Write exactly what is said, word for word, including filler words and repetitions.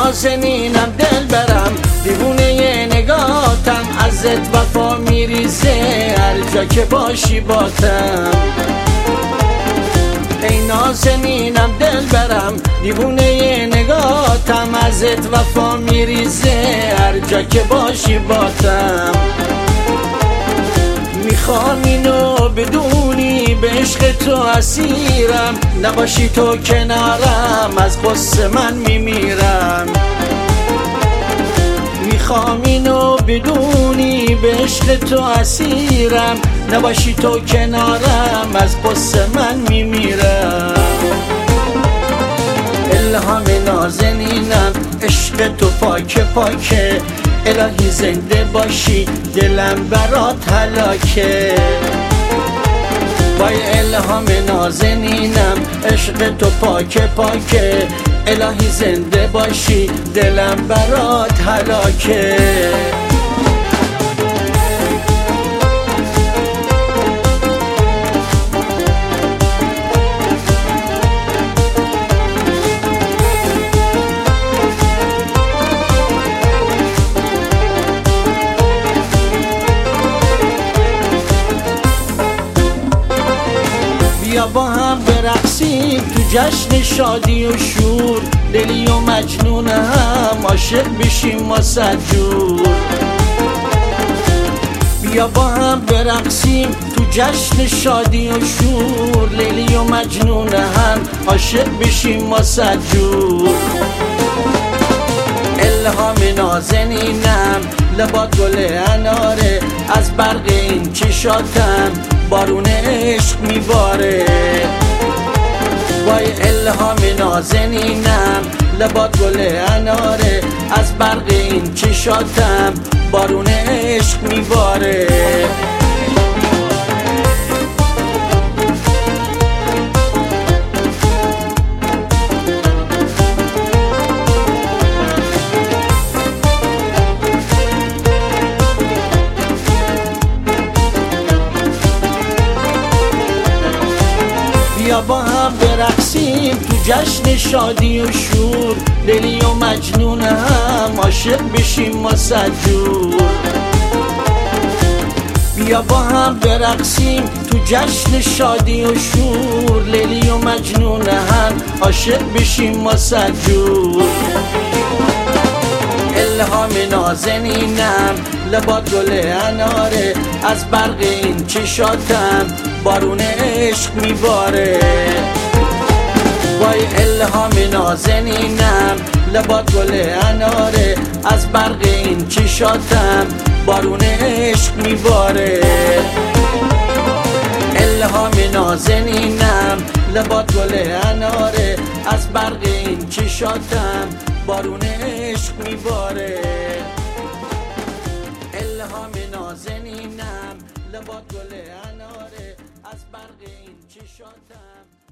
نازنینم دل برم، دیوونه نگاتم، ازت وفا میریزه هر جا که باشی باتم. ای نازنینم دل برم، دیوونه نگاتم، ازت وفا میریزه هر جا که باشی باتم. میخوام اینو بدونی به عشق تو اسیرم، نباشی تو کنارم از غصه من میمیرم. میخوام اینو بدونی به عشق تو اسیرم، نباشی تو کنارم از غصه من میمیرم. الهام نازنینم عشق تو پاکه پاکه، الهی زنده باشی دلم برات هلاکه. وای الهام نازنینم عشق تو پاکه پاکه، الهی زنده باشی دلم برات هلاکه. بیا با هم برقصیم تو جشن شادی و شور، دلی و مجنون هم عاشق بشیم ما صدجور. بیا با هم برقصیم تو جشن شادی و شور، لیلی و مجنون هم عاشق بشیم ما صدجور. الهام نازنینم لبات گل اناره، از برق این چشاتم بارون عشق میباره. وای الهام نازنینم لبات گل اناره، از برق این چشاتم بارون عشق میباره. بیا با هم برقصیم تو جشن شادی و شور، دلی و مجنون هم عاشق بشیم ما صدجور. بیا با هم برقصیم تو جشن شادی و شور، لیلی و مجنون هم عاشق بشیم ما صدجور. الهام نازنینم لبات گل اناره، از برق این چشاتم بارون عشق میباره. وای الهام نازنینم لبات گل اناره، از برق این چشاتم بارون عشق میباره. الهام نازنینم لبات گل اناره، از برق این چشاتم بارون عشق میباره. الهام نازنینم لبات گل اناره، از برق این چشاتم